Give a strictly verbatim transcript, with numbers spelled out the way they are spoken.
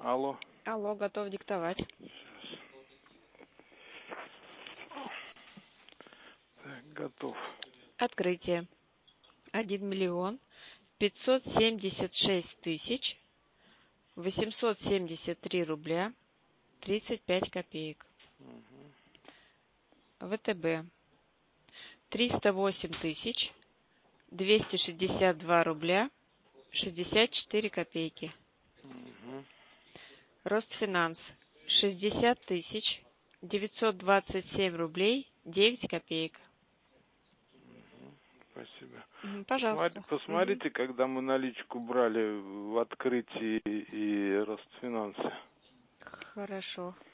Алло. Алло, готов диктовать. Сейчас. Так, готов. Открытие. Один миллион пятьсот семьдесят шесть тысяч восемьсот семьдесят три рубля тридцать пять копеек. Угу. ВТБ. Триста восемь тысяч двести шестьдесят два рубля шестьдесят четыре копейки. Угу. Ростфинанс. Шестьдесят тысяч девятьсот двадцать семь рублей девять копеек. Спасибо. Пожалуйста. Посмотри, посмотрите, угу. Когда мы наличку брали в открытии и Ростфинансе. Хорошо.